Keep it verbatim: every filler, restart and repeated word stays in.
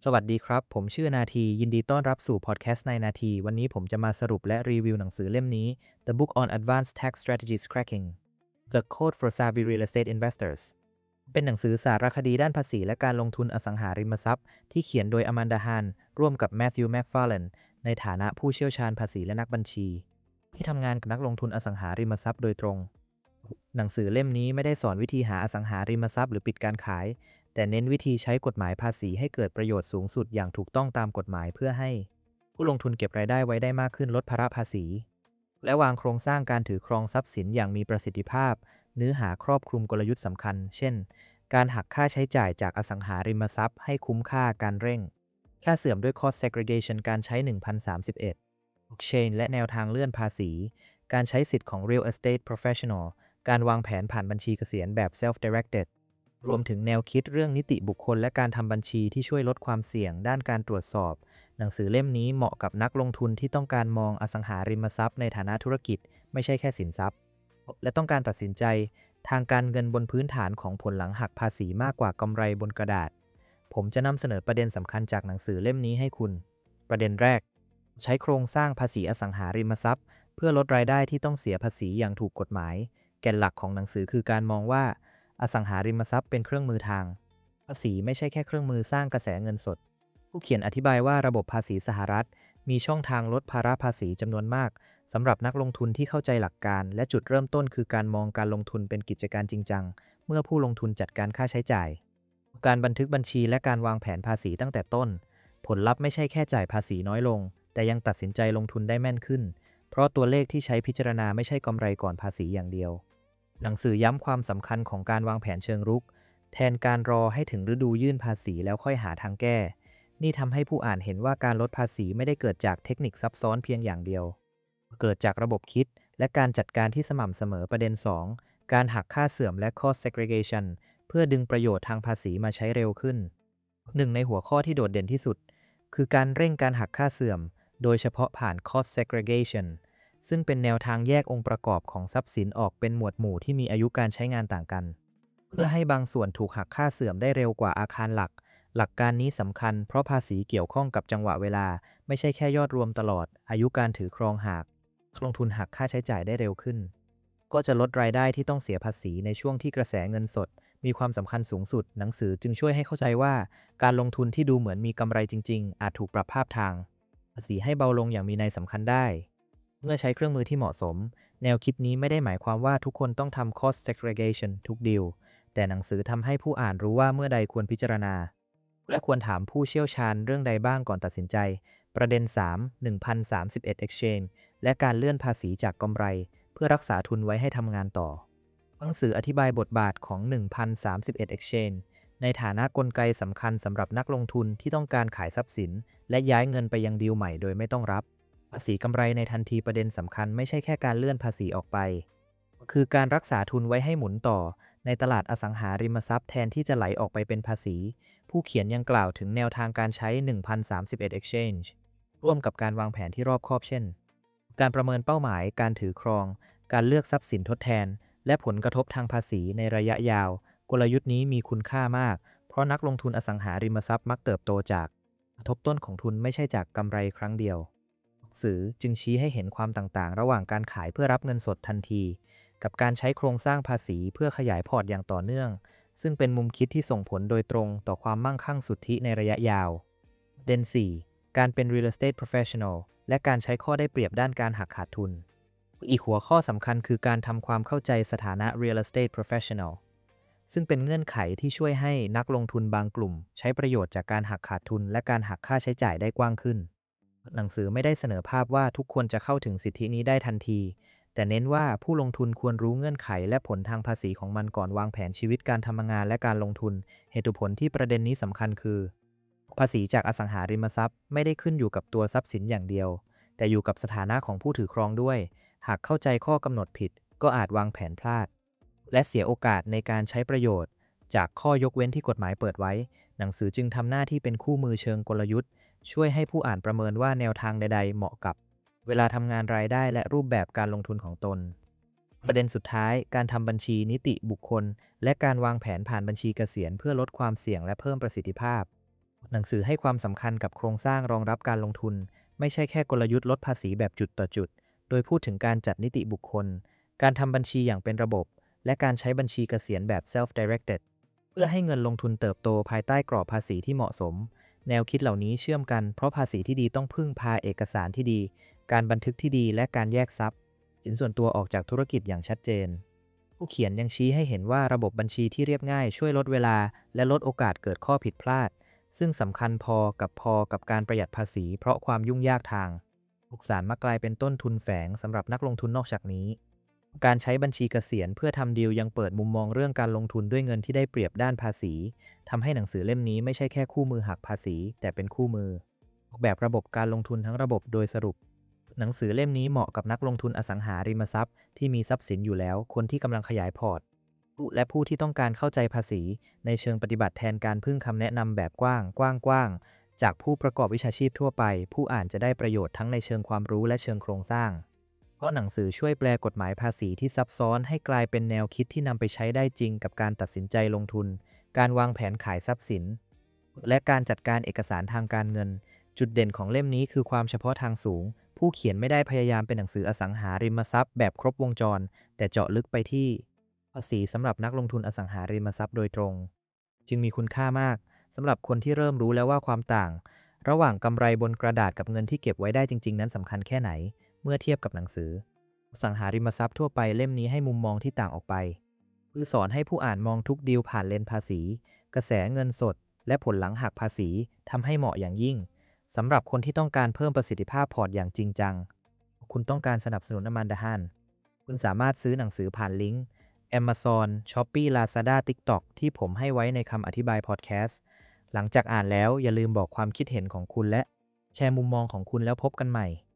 สวัสดีครับผมชื่อนาทียินดีต้อนรับสู่พอดแคสต์ในนาทีวันนี้ผมจะมาสรุปและรีวิวหนังสือเล่มนี้ The Book on Advanced Tax Strategies Cracking The Code for Savvy Real Estate Investors เป็นหนังสือสารคดีด้านภาษีและการลงทุนอสังหาริมทรัพย์ที่เขียนโดยอแมนดาฮันร่วมกับแมทธิวแมคฟาร์เลนในฐานะผู้เชี่ยวชาญภาษีและนักบัญชีที่ทำงานกับนักลงทุนอสังหาริมทรัพย์โดยตรงหนังสือเล่มนี้ไม่ได้สอนวิธีหาอสังหาริมทรัพย์หรือปิดการขายแต่เน้นวิธีใช้กฎหมายภาษีให้เกิดประโยชน์สูงสุดอย่างถูกต้องตามกฎหมายเพื่อให้ผู้ลงทุนเก็บรายได้ไว้ได้มากขึ้นลดภาระภาษีและวางโครงสร้างการถือครองทรัพย์สินอย่างมีประสิทธิภาพเนื้อหาครอบคลุมกลยุทธ์สำคัญเช่นการหักค่าใช้จ่ายจากอสังหาริมทรัพย์ให้คุ้มค่าการเร่งค่าเสื่อมด้วย cost segregation การใช้หนึ่งพันสามสิบเอ็ด blockchain และแนวทางเลื่อนภาษีการใช้สิทธิ์ของ real estate professional การวางแผนผ่านบัญชีเกษียณแบบ self-directedรวมถึงแนวคิดเรื่องนิติบุคคลและการทำบัญชีที่ช่วยลดความเสี่ยงด้านการตรวจสอบหนังสือเล่มนี้เหมาะกับนักลงทุนที่ต้องการมองอสังหาริมทรัพย์ในฐานะธุรกิจไม่ใช่แค่สินทรัพย์และต้องการตัดสินใจทางการเงินบนพื้นฐานของผลหลังหักภาษีมากกว่ากำไรบนกระดาษผมจะนำเสนอประเด็นสำคัญจากหนังสือเล่มนี้ให้คุณประเด็นแรกใช้โครงสร้างภาษีอสังหาริมทรัพย์เพื่อลดรายได้ที่ต้องเสียภาษีอย่างถูกกฎหมายแก่นหลักของหนังสือคือการมองว่าอสังหาริมทรัพย์เป็นเครื่องมือทางภาษีไม่ใช่แค่เครื่องมือสร้างกระแสเงินสดผู้เขียนอธิบายว่าระบบภาษีสหรัฐมีช่องทางลดภาระภาษีจำนวนมากสำหรับนักลงทุนที่เข้าใจหลักการและจุดเริ่มต้นคือการมองการลงทุนเป็นกิจการจริงจังเมื่อผู้ลงทุนจัดการค่าใช้จ่ายการบันทึกบัญชีและการวางแผนภาษีตั้งแต่ต้นผลลัพธ์ไม่ใช่แค่จ่ายภาษีน้อยลงแต่ยังตัดสินใจลงทุนได้แม่นขึ้นเพราะตัวเลขที่ใช้พิจารณาไม่ใช่กำไรก่อนภาษีอย่างเดียวหนังสือย้ำความสำคัญของการวางแผนเชิงรุกแทนการรอให้ถึงฤดูยื่นภาษีแล้วค่อยหาทางแก้นี่ทำให้ผู้อ่านเห็นว่าการลดภาษีไม่ได้เกิดจากเทคนิคซับซ้อนเพียงอย่างเดียวเกิดจากระบบคิดและการจัดการที่สม่ำเสมอประเด็นสองการหักค่าเสื่อมและ cost segregation เพื่อดึงประโยชน์ทางภาษีมาใช้เร็วขึ้นหนึ่งในหัวข้อที่โดดเด่นที่สุดคือการเร่งการหักค่าเสื่อมโดยเฉพาะผ่าน cost segregationซึ่งเป็นแนวทางแยกองค์ประกอบของทรัพย์สินออกเป็นหมวดหมู่ที่มีอายุการใช้งานต่างกันเพื่อให้บางส่วนถูกหักค่าเสื่อมได้เร็วกว่าอาคารหลักหลักการนี้สำคัญเพราะภาษีเกี่ยวข้องกับจังหวะเวลาไม่ใช่แค่ยอดรวมตลอดอายุการถือครองหากลงทุนหักค่าใช้จ่ายได้เร็วขึ้นก็จะลดรายได้ที่ต้องเสียภาษีในช่วงที่กระแสเงินสดมีความสำคัญสูงสุดหนังสือจึงช่วยให้เข้าใจว่าการลงทุนที่ดูเหมือนมีกำไรจริงๆอาจถูกปรับภาพทางภาษีให้เบาลงอย่างมีนัยสำคัญได้เมื่อใช้เครื่องมือที่เหมาะสมแนวคิดนี้ไม่ได้หมายความว่าทุกคนต้องทำ cost segregation ทุกดีลแต่หนังสือทำให้ผู้อ่านรู้ว่าเมื่อใดควรพิจารณาและควรถามผู้เชี่ยวชาญเรื่องใดบ้างก่อนตัดสินใจประเด็นสาม หนึ่งพันสามสิบเอ็ด exchange และการเลื่อนภาษีจากกำไรเพื่อรักษาทุนไว้ให้ทำงานต่อหนังสืออธิบายบทบาทของ หนึ่งพันสามสิบเอ็ด exchange ในฐานะกลไกสำคัญสำหรับนักลงทุนที่ต้องการขายทรัพย์สินและย้ายเงินไปยังดีลใหม่โดยไม่ต้องรับภาษีกำไรในทันทีประเด็นสำคัญไม่ใช่แค่การเลื่อนภาษีออกไปคือการรักษาทุนไว้ให้หมุนต่อในตลาดอสังหาริมทรัพย์แทนที่จะไหลออกไปเป็นภาษีผู้เขียนยังกล่าวถึงแนวทางการใช้ หนึ่งพันสามสิบเอ็ด exchange ร่วมกับการวางแผนที่รอบคอบเช่นการประเมินเป้าหมายการถือครองการเลือกทรัพย์สินทดแทนและผลกระทบทางภาษีในระยะยาวกลยุทธ์นี้มีคุณค่ามากเพราะนักลงทุนอสังหาริมทรัพย์มักเติบโตจากทบต้นของทุนไม่ใช่จากกำไรครั้งเดียวหนังสือจึงชี้ให้เห็นความต่างๆระหว่างการขายเพื่อรับเงินสดทันทีกับการใช้โครงสร้างภาษีเพื่อขยายพอร์ตอย่างต่อเนื่องซึ่งเป็นมุมคิดที่ส่งผลโดยตรงต่อความมั่งคั่งสุทธิในระยะยาวเด่นสี่การเป็น real estate professional และการใช้ข้อได้เปรียบด้านการหักขาดทุนอีกหัวข้อสำคัญคือการทำความเข้าใจสถานะ real estate professional ซึ่งเป็นเงื่อนไขที่ช่วยให้นักลงทุนบางกลุ่มใช้ประโยชน์จากการหักขาดทุนและการหักค่าใช้จ่ายได้กว้างขึ้นหนังสือไม่ได้เสนอภาพว่าทุกคนจะเข้าถึงสิทธินี้ได้ทันทีแต่เน้นว่าผู้ลงทุนควรรู้เงื่อนไขและผลทางภาษีของมันก่อนวางแผนชีวิตการทำงานและการลงทุนเหตุผลที่ประเด็นนี้สำคัญคือภาษีจากอสังหาริมทรัพย์ไม่ได้ขึ้นอยู่กับตัวทรัพย์สินอย่างเดียวแต่อยู่กับสถานะของผู้ถือครองด้วยหากเข้าใจข้อกำหนดผิดก็อาจวางแผนพลาดและเสียโอกาสในการใช้ประโยชน์จากข้อยกเว้นที่กฎหมายเปิดไว้หนังสือจึงทำหน้าที่เป็นคู่มือเชิงกลยุทธ์ช่วยให้ผู้อ่านประเมินว่าแนวทางใดๆเหมาะกับเวลาทำงานรายได้และรูปแบบการลงทุนของตนประเด็นสุดท้ายการทำบัญชีนิติบุคคลและการวางแผนผ่านบัญชีเกษียณเพื่อลดความเสี่ยงและเพิ่มประสิทธิภาพหนังสือให้ความสำคัญกับโครงสร้างรองรับการลงทุนไม่ใช่แค่กลยุทธ์ลดภาษีแบบจุดต่อจุดโดยพูดถึงการจัดนิติบุคคลการทำบัญชีอย่างเป็นระบบและการใช้บัญชีเกษียณแบบ self-directed เพื่อให้เงินลงทุนเติบโตภายใต้กรอบภาษีที่เหมาะสมแนวคิดเหล่านี้เชื่อมกันเพราะภาษีที่ดีต้องพึ่งพาเอกสารที่ดีการบันทึกที่ดีและการแยกทรัพย์สินส่วนตัวออกจากธุรกิจอย่างชัดเจนผู้เขียนยังชี้ให้เห็นว่าระบบบัญชีที่เรียบง่ายช่วยลดเวลาและลดโอกาสเกิดข้อผิดพลาดซึ่งสำคัญพอกับพอกับการประหยัดภาษีเพราะความยุ่งยากทางถูกสารมักกลายเป็นต้นทุนแฝงสำหรับนักลงทุนนอกจากนี้การใช้บัญชีเกษียณเพื่อทำดีลยังเปิดมุมมองเรื่องการลงทุนด้วยเงินที่ได้เปรียบด้านภาษีทำให้หนังสือเล่มนี้ไม่ใช่แค่คู่มือหักภาษีแต่เป็นคู่มือออกแบบระบบการลงทุนทั้งระบบโดยสรุปหนังสือเล่มนี้เหมาะกับนักลงทุนอสังหาริมทรัพย์ที่มีทรัพย์สินอยู่แล้วคนที่กำลังขยายพอร์ตและผู้ที่ต้องการเข้าใจภาษีในเชิงปฏิบัติแทนการพึ่งคำแนะนำแบบกว้างกว้างกว้างจากผู้ประกอบวิชาชีพทั่วไปผู้อ่านจะได้ประโยชน์ทั้งในเชิงความรู้และเชิงโครงสร้างเพราะหนังสือช่วยแปลกฎหมายภาษีที่ซับซ้อนให้กลายเป็นแนวคิดที่นำไปใช้ได้จริงกับการตัดสินใจลงทุนการวางแผนขายทรัพย์สินและการจัดการเอกสารทางการเงินจุดเด่นของเล่มนี้คือความเฉพาะทางสูงผู้เขียนไม่ได้พยายามเป็นหนังสืออสังหาริมทรัพย์แบบครบวงจรแต่เจาะลึกไปที่ภาษีสำหรับนักลงทุนอสังหาริมทรัพย์โดยตรงจึงมีคุณค่ามากสำหรับคนที่เริ่มรู้แล้วว่าความต่างระหว่างกำไรบนกระดาษกับเงินที่เก็บไว้ได้จริงๆนั้นสำคัญแค่ไหนเมื่อเทียบกับหนังสืออสังหาริมทรัพย์ทั่วไปเล่มนี้ให้มุมมองที่ต่างออกไปคือสอนให้ผู้อ่านมองทุกดีลผ่านเลนส์ภาษีกระแสเงินสดและผลหลังหักภาษีทำให้เหมาะอย่างยิ่งสำหรับคนที่ต้องการเพิ่มประสิทธิภาพพอร์ตอย่างจริงจังคุณต้องการสนับสนุนอแมนดาฮันคุณสามารถซื้อหนังสือผ่านลิงก์ Amazon, Shopee, Lazada, TikTok ที่ผมให้ไว้ในคำอธิบายพอดแคสต์หลังจากอ่านแล้วอย่าลืมบอกความคิดเห็นของคุณและแชร์มุมมองของคุณแล้วพบกันใหม่